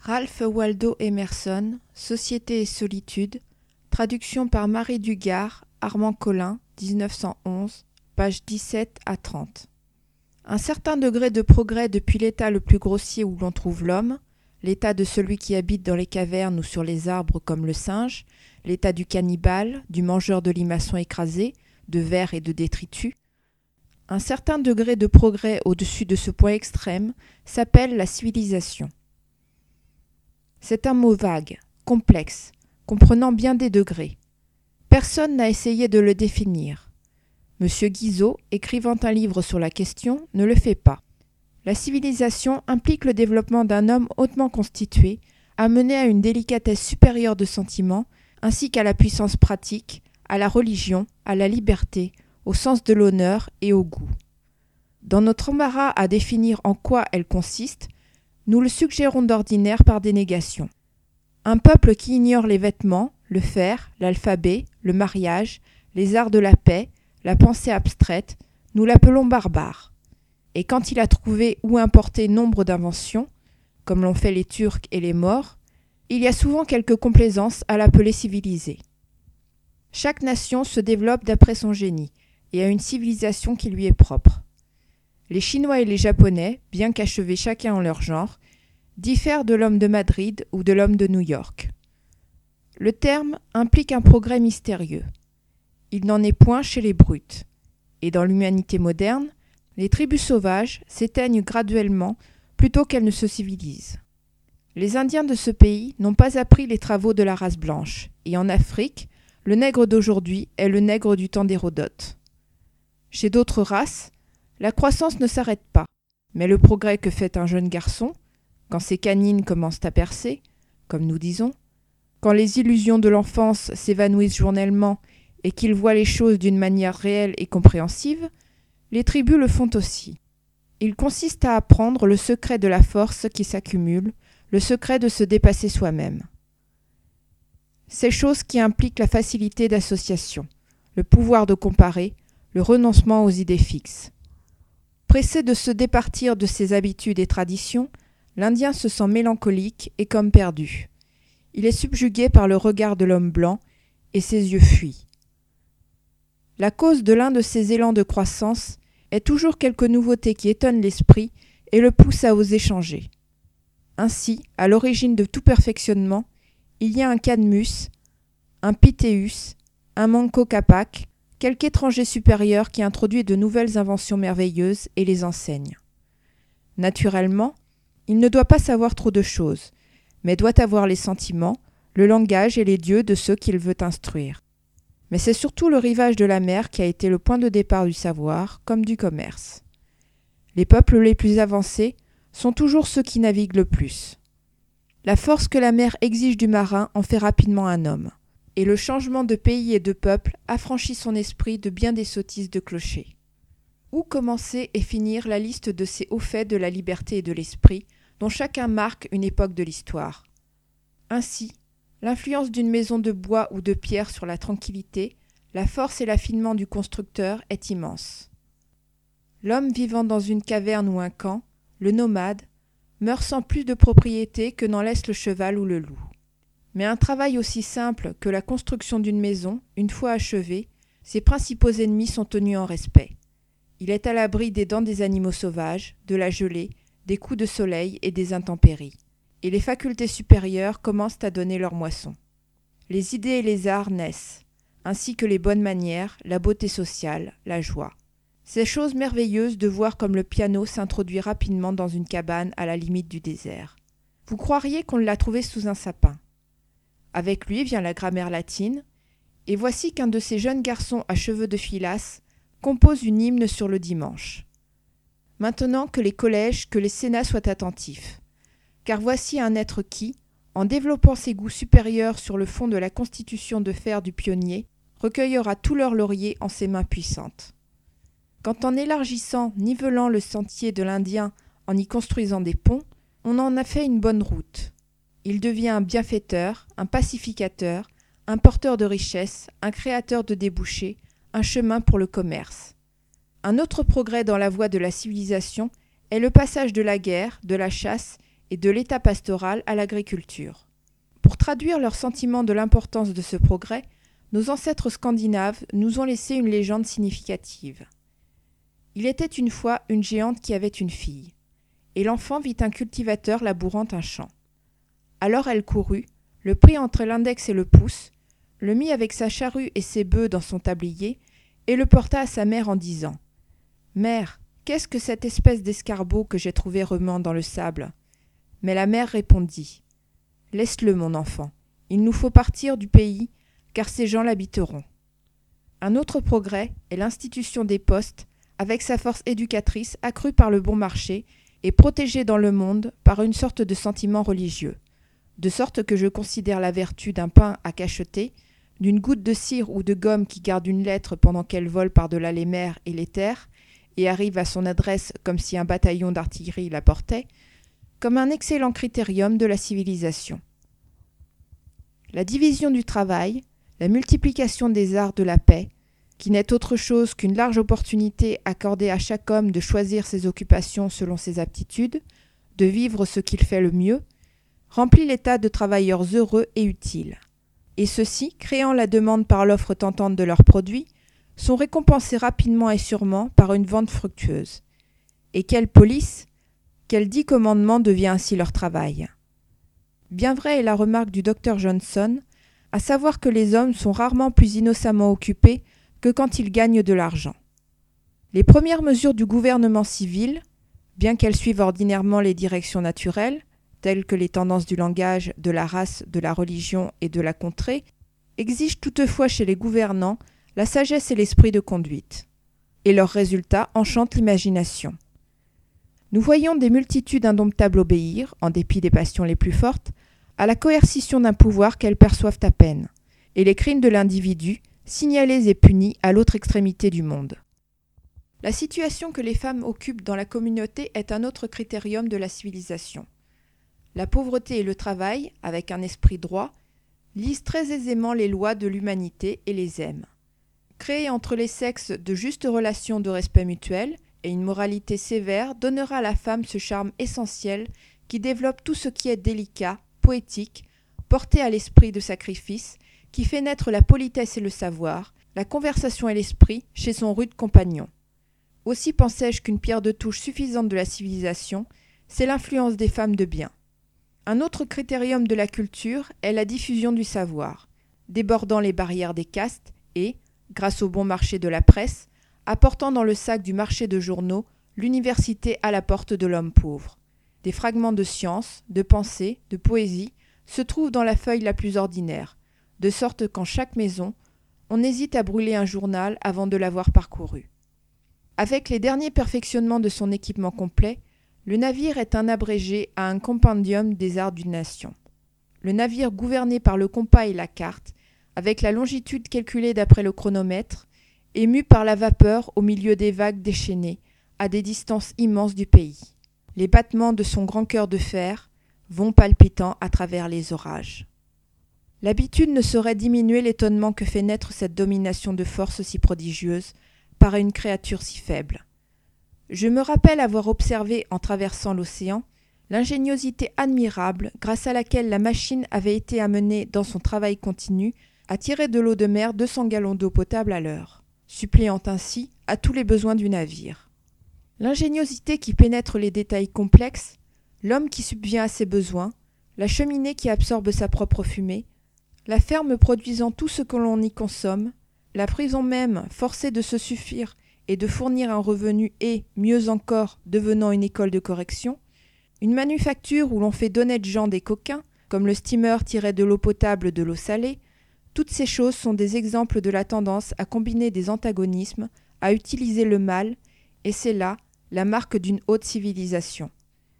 Ralph Waldo Emerson, Société et solitude, traduction par Marie Dugard, Armand Collin, 1911, pages 17 à 30. Un certain degré de progrès depuis l'état le plus grossier où l'on trouve l'homme, l'état de celui qui habite dans les cavernes ou sur les arbres comme le singe, l'état du cannibale, du mangeur de limaçons écrasés, de vers et de détritus. Un certain degré de progrès au-dessus de ce point extrême s'appelle la civilisation. C'est un mot vague, complexe, comprenant bien des degrés. Personne n'a essayé de le définir. M. Guizot, écrivant un livre sur la question, ne le fait pas. La civilisation implique le développement d'un homme hautement constitué, amené à une délicatesse supérieure de sentiments, ainsi qu'à la puissance pratique, à la religion, à la liberté, au sens de l'honneur et au goût. Dans notre embarras à définir en quoi elle consiste, nous le suggérons d'ordinaire par dénégation. Un peuple qui ignore les vêtements, le fer, l'alphabet, le mariage, les arts de la paix, la pensée abstraite, nous l'appelons barbare. Et quand il a trouvé ou importé nombre d'inventions, comme l'ont fait les Turcs et les Maures, il y a souvent quelque complaisance à l'appeler civilisé. Chaque nation se développe d'après son génie et a une civilisation qui lui est propre. Les Chinois et les Japonais, bien qu'achevés chacun en leur genre, diffèrent de l'homme de Madrid ou de l'homme de New York. Le terme implique un progrès mystérieux. Il n'en est point chez les brutes. Et dans l'humanité moderne, les tribus sauvages s'éteignent graduellement plutôt qu'elles ne se civilisent. Les Indiens de ce pays n'ont pas appris les travaux de la race blanche, et en Afrique, le nègre d'aujourd'hui est le nègre du temps d'Hérodote. Chez d'autres races, la croissance ne s'arrête pas, mais le progrès que fait un jeune garçon, quand ses canines commencent à percer, comme nous disons, quand les illusions de l'enfance s'évanouissent journellement et qu'il voit les choses d'une manière réelle et compréhensive, les tribus le font aussi. Il consiste à apprendre le secret de la force qui s'accumule, le secret de se dépasser soi-même. Ces choses qui impliquent la facilité d'association, le pouvoir de comparer, le renoncement aux idées fixes. Pressé de se départir de ses habitudes et traditions, l'Indien se sent mélancolique et comme perdu. Il est subjugué par le regard de l'homme blanc et ses yeux fuient. La cause de l'un de ces élans de croissance est toujours quelque nouveauté qui étonne l'esprit et le pousse à oser changer. Ainsi, à l'origine de tout perfectionnement, il y a un Cadmus, un Pythéus, un Manco Capac, quelque étranger supérieur qui introduit de nouvelles inventions merveilleuses et les enseigne. Naturellement, il ne doit pas savoir trop de choses, mais doit avoir les sentiments, le langage et les dieux de ceux qu'il veut instruire. Mais c'est surtout le rivage de la mer qui a été le point de départ du savoir, comme du commerce. Les peuples les plus avancés sont toujours ceux qui naviguent le plus. La force que la mer exige du marin en fait rapidement un homme. Et le changement de pays et de peuple affranchit son esprit de bien des sottises de clocher. Où commencer et finir la liste de ces hauts faits de la liberté et de l'esprit, dont chacun marque une époque de l'histoire? Ainsi, l'influence d'une maison de bois ou de pierre sur la tranquillité, la force et l'affinement du constructeur est immense. L'homme vivant dans une caverne ou un camp, le nomade, meurt sans plus de propriété que n'en laisse le cheval ou le loup. Mais un travail aussi simple que la construction d'une maison, une fois achevée, ses principaux ennemis sont tenus en respect. Il est à l'abri des dents des animaux sauvages, de la gelée, des coups de soleil et des intempéries. Et les facultés supérieures commencent à donner leur moisson. Les idées et les arts naissent, ainsi que les bonnes manières, la beauté sociale, la joie. C'est chose merveilleuse de voir comme le piano s'introduit rapidement dans une cabane à la limite du désert. Vous croiriez qu'on l'a trouvé sous un sapin. Avec lui vient la grammaire latine, et voici qu'un de ces jeunes garçons à cheveux de filasse compose une hymne sur le dimanche. Maintenant que les collèges, que les sénats soient attentifs, car voici un être qui, en développant ses goûts supérieurs sur le fond de la constitution de fer du pionnier, recueillera tous leurs lauriers en ses mains puissantes. Quand en élargissant, nivelant le sentier de l'Indien, en y construisant des ponts, on en a fait une bonne route. Il devient un bienfaiteur, un pacificateur, un porteur de richesses, un créateur de débouchés, un chemin pour le commerce. Un autre progrès dans la voie de la civilisation est le passage de la guerre, de la chasse et de l'état pastoral à l'agriculture. Pour traduire leur sentiment de l'importance de ce progrès, nos ancêtres scandinaves nous ont laissé une légende significative. Il était une fois une géante qui avait une fille, et l'enfant vit un cultivateur labourant un champ. Alors elle courut, le prit entre l'index et le pouce, le mit avec sa charrue et ses bœufs dans son tablier, et le porta à sa mère en disant « Mère, qu'est-ce que cette espèce d'escarbot que j'ai trouvé remuant dans le sable ?» Mais la mère répondit « Laisse-le, mon enfant, il nous faut partir du pays, car ces gens l'habiteront. » Un autre progrès est l'institution des postes, avec sa force éducatrice accrue par le bon marché et protégée dans le monde par une sorte de sentiment religieux, de sorte que je considère la vertu d'un pain à cacheter, d'une goutte de cire ou de gomme qui garde une lettre pendant qu'elle vole par-delà les mers et les terres et arrive à son adresse comme si un bataillon d'artillerie la portait, comme un excellent critérium de la civilisation. La division du travail, la multiplication des arts de la paix, qui n'est autre chose qu'une large opportunité accordée à chaque homme de choisir ses occupations selon ses aptitudes, de vivre ce qu'il fait le mieux, remplit l'état de travailleurs heureux et utiles. Et ceux-ci, créant la demande par l'offre tentante de leurs produits, sont récompensés rapidement et sûrement par une vente fructueuse. Et quelle police, quel 10 commandements devient ainsi leur travail. Bien vraie est la remarque du docteur Johnson, à savoir que les hommes sont rarement plus innocemment occupés que quand ils gagnent de l'argent. Les premières mesures du gouvernement civil, bien qu'elles suivent ordinairement les directions naturelles, telles que les tendances du langage, de la race, de la religion et de la contrée, exigent toutefois chez les gouvernants la sagesse et l'esprit de conduite. Et leurs résultats enchantent l'imagination. Nous voyons des multitudes indomptables obéir, en dépit des passions les plus fortes, à la coercition d'un pouvoir qu'elles perçoivent à peine, et les crimes de l'individu, signalés et punis à l'autre extrémité du monde. La situation que les femmes occupent dans la communauté est un autre critérium de la civilisation. La pauvreté et le travail, avec un esprit droit, lisent très aisément les lois de l'humanité et les aiment. Créer entre les sexes de justes relations de respect mutuel et une moralité sévère donnera à la femme ce charme essentiel qui développe tout ce qui est délicat, poétique, porté à l'esprit de sacrifice, qui fait naître la politesse et le savoir, la conversation et l'esprit chez son rude compagnon. Aussi pensais-je qu'une pierre de touche suffisante de la civilisation, c'est l'influence des femmes de bien. Un autre critérium de la culture est la diffusion du savoir, débordant les barrières des castes et, grâce au bon marché de la presse, apportant dans le sac du marché de journaux l'université à la porte de l'homme pauvre. Des fragments de science, de pensée, de poésie se trouvent dans la feuille la plus ordinaire, de sorte qu'en chaque maison, on hésite à brûler un journal avant de l'avoir parcouru. Avec les derniers perfectionnements de son équipement complet, le navire est un abrégé à un compendium des arts d'une nation. Le navire gouverné par le compas et la carte, avec la longitude calculée d'après le chronomètre, est mu par la vapeur au milieu des vagues déchaînées, à des distances immenses du pays. Les battements de son grand cœur de fer vont palpitant à travers les orages. L'habitude ne saurait diminuer l'étonnement que fait naître cette domination de force si prodigieuse par une créature si faible. Je me rappelle avoir observé, en traversant l'océan, l'ingéniosité admirable grâce à laquelle la machine avait été amenée dans son travail continu à tirer de l'eau de mer 200 gallons d'eau potable à l'heure, suppléant ainsi à tous les besoins du navire. L'ingéniosité qui pénètre les détails complexes, l'homme qui subvient à ses besoins, la cheminée qui absorbe sa propre fumée, la ferme produisant tout ce que l'on y consomme, la prison même forcée de se suffire et de fournir un revenu et, mieux encore, devenant une école de correction, une manufacture où l'on fait d'honnêtes gens des coquins, comme le steamer tirait de l'eau potable de l'eau salée, toutes ces choses sont des exemples de la tendance à combiner des antagonismes, à utiliser le mal, et c'est là la marque d'une haute civilisation.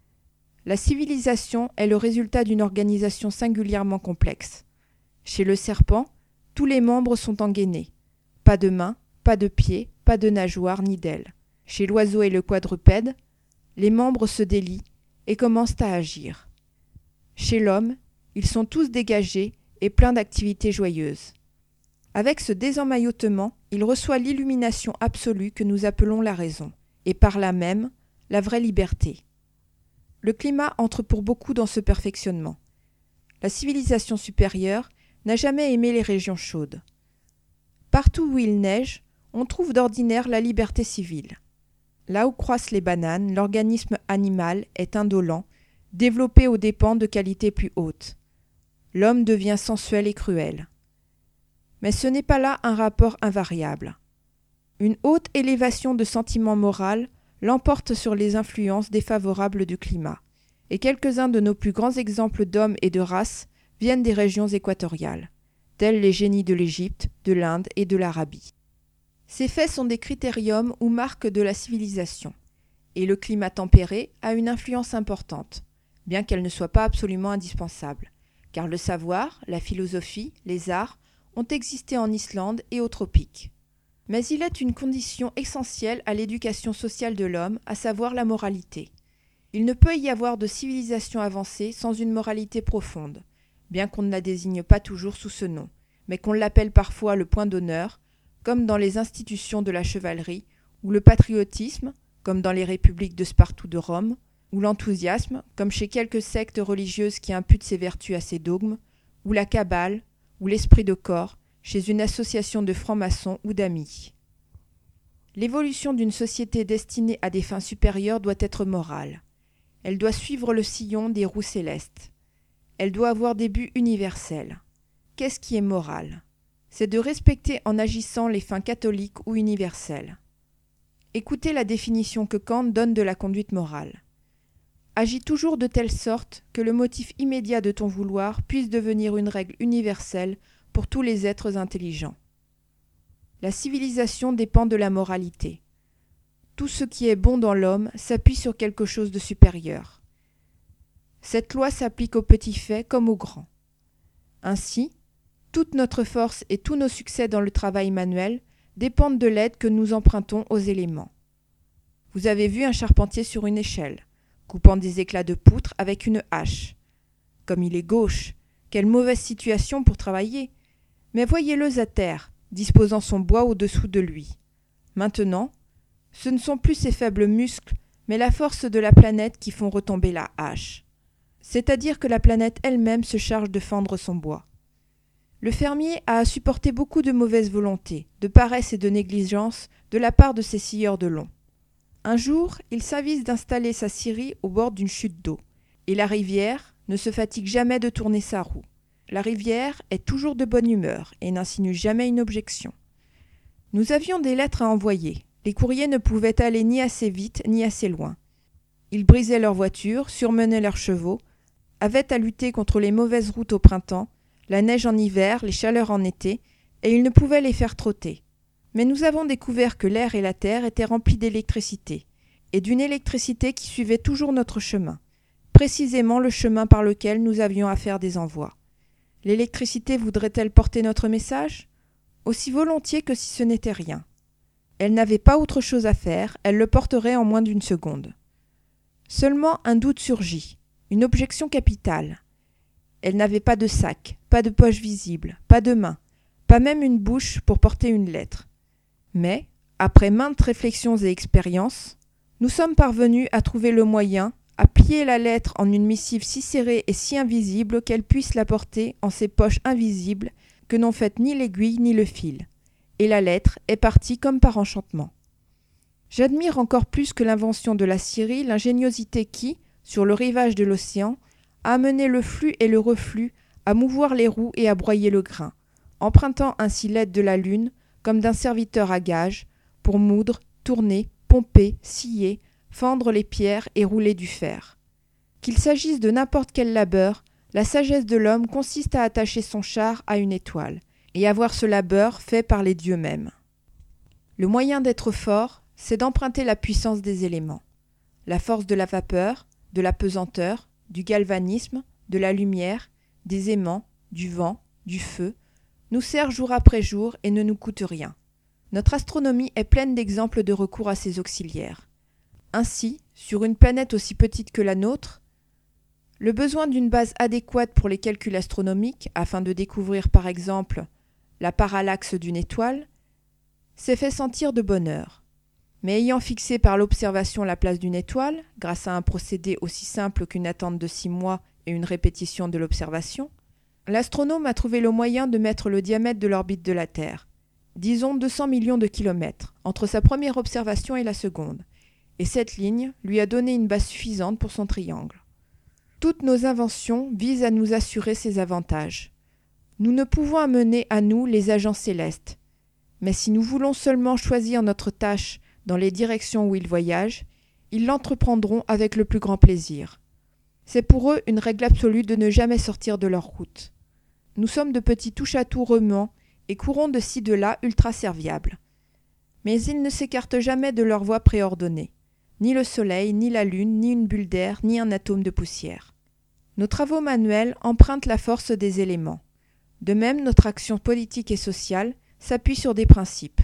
La civilisation est le résultat d'une organisation singulièrement complexe. Chez le serpent, tous les membres sont engainés. Pas de mains, pas de pieds, pas de nageoires ni d'ailes. Chez l'oiseau et le quadrupède, les membres se délient et commencent à agir. Chez l'homme, ils sont tous dégagés et pleins d'activités joyeuses. Avec ce désemmaillotement, il reçoit l'illumination absolue que nous appelons la raison, et par là même, la vraie liberté. le climat entre pour beaucoup dans ce perfectionnement. La civilisation supérieure n'a jamais aimé les régions chaudes. Partout où il neige, on trouve d'ordinaire la liberté civile. Là où croissent les bananes, l'organisme animal est indolent, développé aux dépens de qualités plus hautes. L'homme devient sensuel et cruel. Mais ce n'est pas là un rapport invariable. Une haute élévation de sentiment moral l'emporte sur les influences défavorables du climat, et quelques-uns de nos plus grands exemples d'hommes et de races viennent des régions équatoriales, tels les génies de l'Égypte, de l'Inde et de l'Arabie. Ces faits sont des critériums ou marques de la civilisation, et le climat tempéré a une influence importante, bien qu'elle ne soit pas absolument indispensable, car le savoir, la philosophie, les arts ont existé en Islande et aux tropiques. Mais il est une condition essentielle à l'éducation sociale de l'homme, à savoir la moralité. Il ne peut y avoir de civilisation avancée sans une moralité profonde, bien qu'on ne la désigne pas toujours sous ce nom, mais qu'on l'appelle parfois le point d'honneur, comme dans les institutions de la chevalerie, ou le patriotisme, comme dans les républiques de Sparte ou de Rome, ou l'enthousiasme, comme chez quelques sectes religieuses qui imputent ces vertus à ces dogmes, ou la cabale, ou l'esprit de corps, chez une association de francs-maçons ou d'amis. L'évolution d'une société destinée à des fins supérieures doit être morale. Elle doit suivre le sillon des roues célestes. Elle doit avoir des buts universels. Qu'est-ce qui est moral ? C'est de respecter en agissant les fins catholiques ou universelles. Écoutez la définition que Kant donne de la conduite morale. Agis toujours de telle sorte que le motif immédiat de ton vouloir puisse devenir une règle universelle pour tous les êtres intelligents. La civilisation dépend de la moralité. Tout ce qui est bon dans l'homme s'appuie sur quelque chose de supérieur. Cette loi s'applique aux petits faits comme aux grands. Ainsi, toute notre force et tous nos succès dans le travail manuel dépendent de l'aide que nous empruntons aux éléments. Vous avez vu un charpentier sur une échelle, coupant des éclats de poutre avec une hache. Comme il est gauche, quelle mauvaise situation pour travailler! Mais voyez-le à terre, disposant son bois au-dessous de lui. Maintenant, ce ne sont plus ses faibles muscles, mais la force de la planète qui font retomber la hache. C'est-à-dire que la planète elle-même se charge de fendre son bois. Le fermier a à supporter beaucoup de mauvaise volonté, de paresse et de négligence de la part de ses scieurs de long. Un jour, il s'avise d'installer sa scierie au bord d'une chute d'eau, et la rivière ne se fatigue jamais de tourner sa roue. La rivière est toujours de bonne humeur et n'insinue jamais une objection. Nous avions des lettres à envoyer. Les courriers ne pouvaient aller ni assez vite ni assez loin. Ils brisaient leurs voitures, surmenaient leurs chevaux, avaient à lutter contre les mauvaises routes au printemps, la neige en hiver, les chaleurs en été, et ils ne pouvaient les faire trotter. Mais nous avons découvert que l'air et la terre étaient remplis d'électricité, et d'une électricité qui suivait toujours notre chemin, précisément le chemin par lequel nous avions à faire des envois. L'électricité voudrait-elle porter notre message ? Aussi volontiers que si ce n'était rien. Elle n'avait pas autre chose à faire, elle le porterait en moins d'une seconde. Seulement un doute surgit, une objection capitale. Elle n'avait pas de sac, pas de poche visible, pas de main, pas même une bouche pour porter une lettre. Mais, après maintes réflexions et expériences, nous sommes parvenus à trouver le moyen à plier la lettre en une missive si serrée et si invisible qu'elle puisse la porter en ces poches invisibles que n'ont faites ni l'aiguille ni le fil. Et la lettre est partie comme par enchantement. J'admire encore plus que l'invention de la scierie l'ingéniosité qui, sur le rivage de l'océan, a amené le flux et le reflux à mouvoir les roues et à broyer le grain, empruntant ainsi l'aide de la lune comme d'un serviteur à gage pour moudre, tourner, pomper, scier, fendre les pierres et rouler du fer. Qu'il s'agisse de n'importe quel labeur, la sagesse de l'homme consiste à attacher son char à une étoile et à voir ce labeur fait par les dieux mêmes. Le moyen d'être fort, c'est d'emprunter la puissance des éléments, la force de la vapeur, de la pesanteur, du galvanisme, de la lumière, des aimants, du vent, du feu, nous sert jour après jour et ne nous coûte rien. Notre astronomie est pleine d'exemples de recours à ces auxiliaires. Ainsi, sur une planète aussi petite que la nôtre, le besoin d'une base adéquate pour les calculs astronomiques, afin de découvrir par exemple la parallaxe d'une étoile, s'est fait sentir de bonne heure. Mais ayant fixé par l'observation la place d'une étoile, grâce à un procédé aussi simple qu'une attente de 6 mois et une répétition de l'observation, l'astronome a trouvé le moyen de mettre le diamètre de l'orbite de la Terre, disons 200 millions de kilomètres, entre sa première observation et la seconde, et cette ligne lui a donné une base suffisante pour son triangle. Toutes nos inventions visent à nous assurer ces avantages. Nous ne pouvons amener à nous les agents célestes, mais si nous voulons seulement choisir notre tâche dans les directions où ils voyagent, ils l'entreprendront avec le plus grand plaisir. C'est pour eux une règle absolue de ne jamais sortir de leur route. Nous sommes de petits touche-à-tout remans et courons de ci de là ultra serviables. Mais ils ne s'écartent jamais de leur voie préordonnée. Ni le soleil, ni la lune, ni une bulle d'air, ni un atome de poussière. Nos travaux manuels empruntent la force des éléments. De même, notre action politique et sociale s'appuie sur des principes.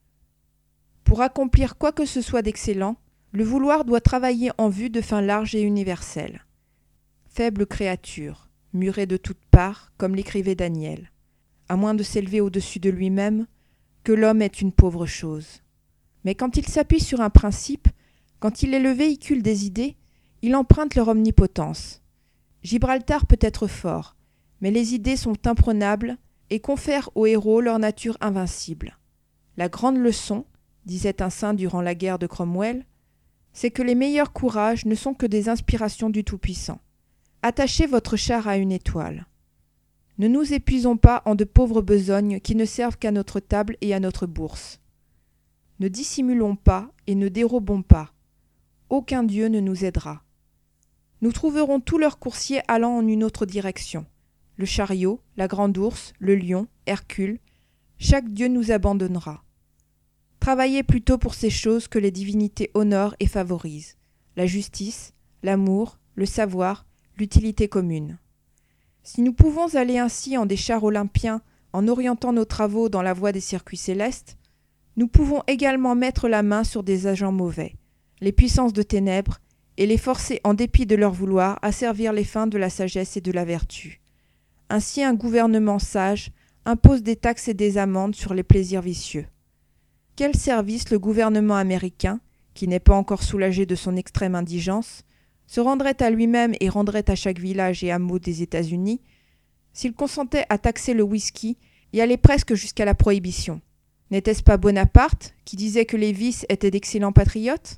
Pour accomplir quoi que ce soit d'excellent, le vouloir doit travailler en vue de fins larges et universelles. Faible créature, murée de toutes parts, comme l'écrivait Daniel, à moins de s'élever au-dessus de lui-même, que l'homme est une pauvre chose. Mais quand il s'appuie sur un principe, quand il est le véhicule des idées, il emprunte leur omnipotence. Gibraltar peut être fort, mais les idées sont imprenables et confèrent aux héros leur nature invincible. La grande leçon, disait un saint durant la guerre de Cromwell, c'est que les meilleurs courages ne sont que des inspirations du Tout-Puissant. Attachez votre char à une étoile. Ne nous épuisons pas en de pauvres besognes qui ne servent qu'à notre table et à notre bourse. Ne dissimulons pas et ne dérobons pas. Aucun dieu ne nous aidera. Nous trouverons tous leurs coursiers allant en une autre direction. Le chariot, la grande ourse, le lion, Hercule, chaque dieu nous abandonnera. Travaillez plutôt pour ces choses que les divinités honorent et favorisent, la justice, l'amour, le savoir, l'utilité commune. Si nous pouvons aller ainsi en des chars olympiens en orientant nos travaux dans la voie des circuits célestes, nous pouvons également mettre la main sur des agents mauvais, les puissances de ténèbres, et les forcer en dépit de leur vouloir à servir les fins de la sagesse et de la vertu. Ainsi un gouvernement sage impose des taxes et des amendes sur les plaisirs vicieux. Quel service le gouvernement américain, qui n'est pas encore soulagé de son extrême indigence, se rendrait à lui-même et rendrait à chaque village et hameau des États-Unis s'il consentait à taxer le whisky et allait presque jusqu'à la prohibition? N'était-ce pas Bonaparte qui disait que les vices étaient d'excellents patriotes?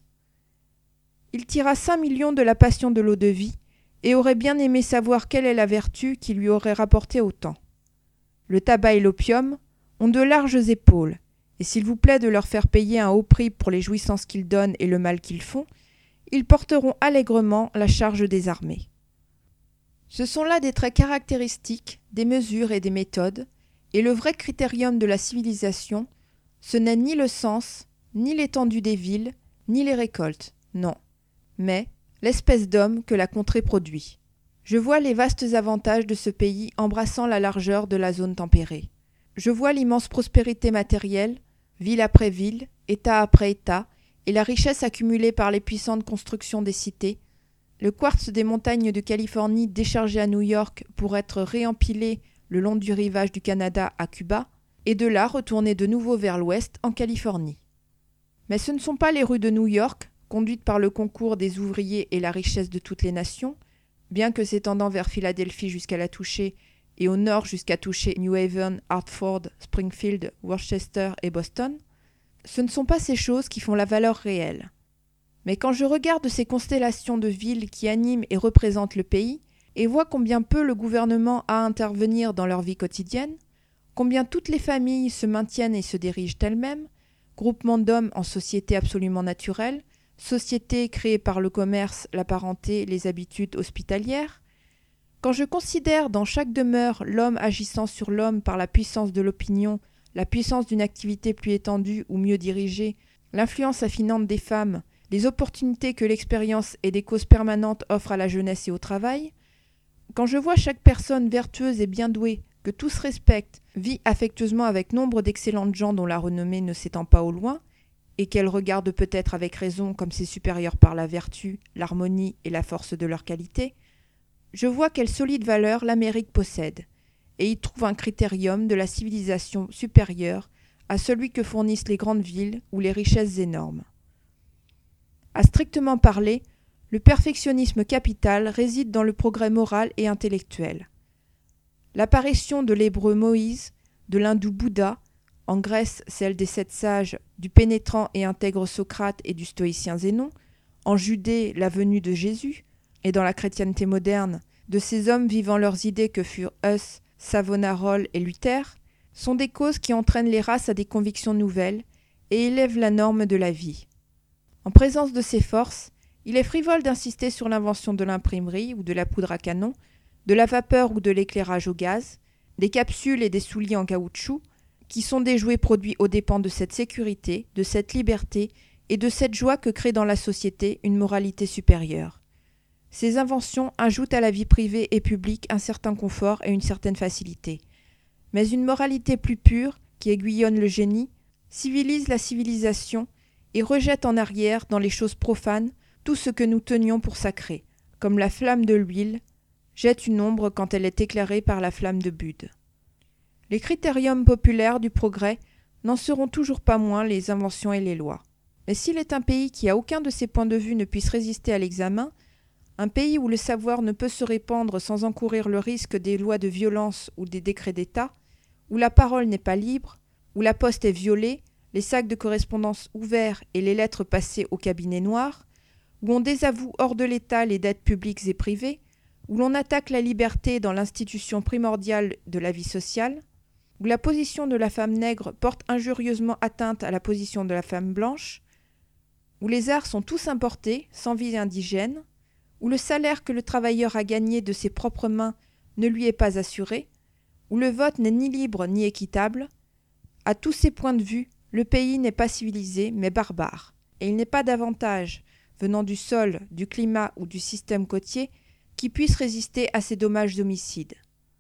Il tira 5 millions de la passion de l'eau-de-vie et aurait bien aimé savoir quelle est la vertu qui lui aurait rapporté autant. Le tabac et l'opium ont de larges épaules, et s'il vous plaît de leur faire payer un haut prix pour les jouissances qu'ils donnent et le mal qu'ils font, ils porteront allègrement la charge des armées. Ce sont là des traits caractéristiques, des mesures et des méthodes, et le vrai critérium de la civilisation, ce n'est ni le sens, ni l'étendue des villes, ni les récoltes, non, mais l'espèce d'homme que la contrée produit. Je vois les vastes avantages de ce pays embrassant la largeur de la zone tempérée. Je vois l'immense prospérité matérielle, ville après ville, État après État, et la richesse accumulée par les puissantes constructions des cités, le quartz des montagnes de Californie déchargé à New York pour être réempilé le long du rivage du Canada à Cuba, et de là retourné de nouveau vers l'ouest en Californie. Mais ce ne sont pas les rues de New York, conduites par le concours des ouvriers et la richesse de toutes les nations, bien que s'étendant vers Philadelphie jusqu'à la toucher et au nord jusqu'à toucher New Haven, Hartford, Springfield, Worcester et Boston, ce ne sont pas ces choses qui font la valeur réelle. Mais quand je regarde ces constellations de villes qui animent et représentent le pays, et vois combien peu le gouvernement a à intervenir dans leur vie quotidienne, combien toutes les familles se maintiennent et se dirigent elles-mêmes, groupements d'hommes en société absolument naturelle, société créée par le commerce, la parenté, les habitudes hospitalières, quand je considère dans chaque demeure l'homme agissant sur l'homme par la puissance de l'opinion, la puissance d'une activité plus étendue ou mieux dirigée, l'influence affinante des femmes, les opportunités que l'expérience et des causes permanentes offrent à la jeunesse et au travail, quand je vois chaque personne vertueuse et bien douée, que tous respectent, vit affectueusement avec nombre d'excellentes gens dont la renommée ne s'étend pas au loin, et qu'elle regarde peut-être avec raison comme ses supérieurs par la vertu, l'harmonie et la force de leur qualité, je vois quelle solide valeur l'Amérique possède, et y trouve un critérium de la civilisation supérieure à celui que fournissent les grandes villes ou les richesses énormes. À strictement parler, le perfectionnisme capital réside dans le progrès moral et intellectuel. L'apparition de l'hébreu Moïse, de l'hindou Bouddha, en Grèce celle des 7 sages, du pénétrant et intègre Socrate et du stoïcien Zénon, en Judée la venue de Jésus, et dans la chrétienté moderne, de ces hommes vivant leurs idées que furent Huss, Savonarola et Luther, sont des causes qui entraînent les races à des convictions nouvelles et élèvent la norme de la vie. En présence de ces forces, il est frivole d'insister sur l'invention de l'imprimerie ou de la poudre à canon, de la vapeur ou de l'éclairage au gaz, des capsules et des souliers en caoutchouc, qui sont des jouets produits aux dépens de cette sécurité, de cette liberté et de cette joie que crée dans la société une moralité supérieure. Ces inventions ajoutent à la vie privée et publique un certain confort et une certaine facilité. Mais une moralité plus pure, qui aiguillonne le génie, civilise la civilisation et rejette en arrière dans les choses profanes tout ce que nous tenions pour sacré, comme la flamme de l'huile jette une ombre quand elle est éclairée par la flamme de Bude. Les critériums populaires du progrès n'en seront toujours pas moins les inventions et les lois. Mais s'il est un pays qui à aucun de ces points de vue ne puisse résister à l'examen, un pays où le savoir ne peut se répandre sans encourir le risque des lois de violence ou des décrets d'État, où la parole n'est pas libre, où la poste est violée, les sacs de correspondance ouverts et les lettres passées au cabinet noir, où on désavoue hors de l'État les dettes publiques et privées, où l'on attaque la liberté dans l'institution primordiale de la vie sociale, où la position de la femme nègre porte injurieusement atteinte à la position de la femme blanche, où les arts sont tous importés, sans vie indigène, où le salaire que le travailleur a gagné de ses propres mains ne lui est pas assuré, où le vote n'est ni libre ni équitable, à tous ces points de vue, le pays n'est pas civilisé mais barbare, et il n'est pas davantage, venant du sol, du climat ou du système côtier, qui puisse résister à ces dommages homicides.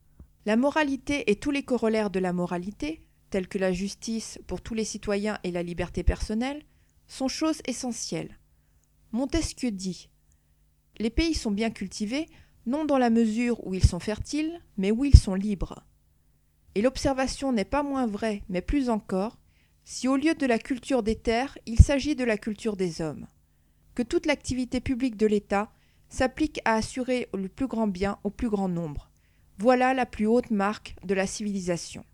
La moralité et tous les corollaires de la moralité, tels que la justice pour tous les citoyens et la liberté personnelle, sont choses essentielles. Montesquieu dit « Les pays sont bien cultivés, non dans la mesure où ils sont fertiles, mais où ils sont libres. » Et l'observation n'est pas moins vraie, mais plus encore, si au lieu de la culture des terres, il s'agit de la culture des hommes. Que toute l'activité publique de l'État s'applique à assurer le plus grand bien au plus grand nombre. Voilà la plus haute marque de la civilisation.